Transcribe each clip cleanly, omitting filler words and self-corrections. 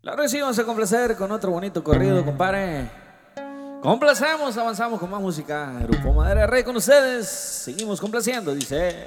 Claro que sí, vamos a complacer con otro bonito corrido, compadre. Complacemos, avanzamos con más música. Grupo Madera Rey con ustedes. Seguimos complaciendo, dice.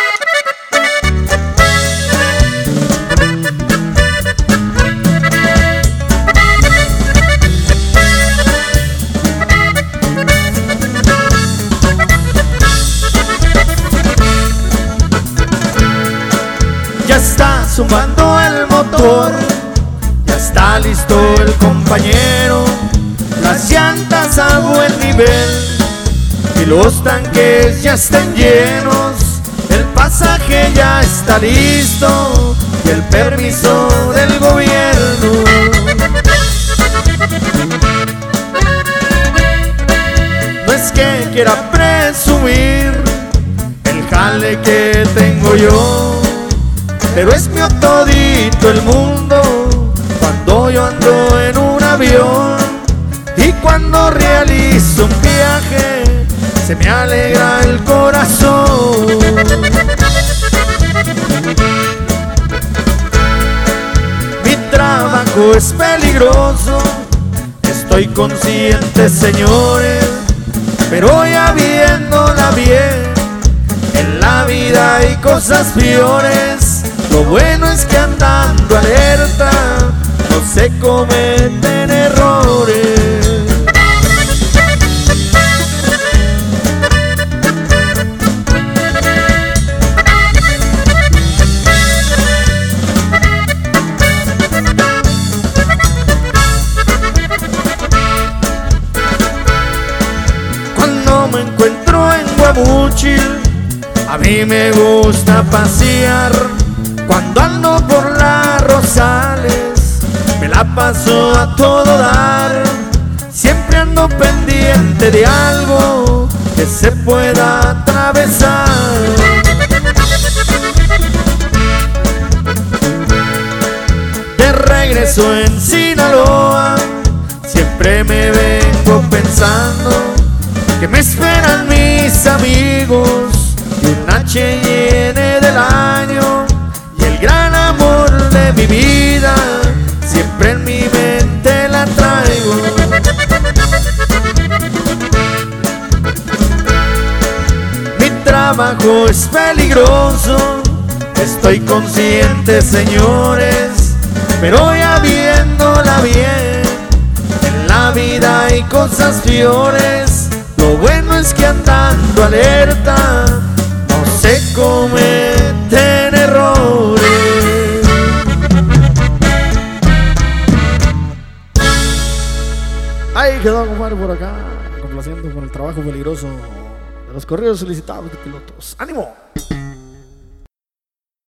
Ya está zumbando el motor, ya está listo el compañero, las llantas a buen nivel y los tanques ya están llenos, el pasaje ya está listo y el permiso del gobierno. No es que quiera presumir el jale que tengo yo, pero es mío todito el mundo cuando yo ando en un avión y cuando realizo un viaje se me alegra el corazón. Mi trabajo es peligroso, estoy consciente, señores, pero ya viéndola bien, en la vida hay cosas peores. Lo bueno es que andando alerta no se cometen errores. Cuando me encuentro en Guamuchil, a mí me gusta pasear. Cuando ando por las Rosales, me la paso a todo dar. Siempre ando pendiente de algo que se pueda atravesar. De regreso en Sinaloa, siempre me vengo pensando que me esperan mis amigos y un HN del año. Gran amor de mi vida, siempre en mi mente la traigo. Mi trabajo es peligroso, estoy consciente, señores, pero ya viéndola bien, en la vida hay cosas peores. Lo bueno es que andando alerta no se cometen errores. Ahí quedó, compadre, por acá, complaciendo con el trabajo peligroso de los corridos solicitados de pilotos. ¡Ánimo!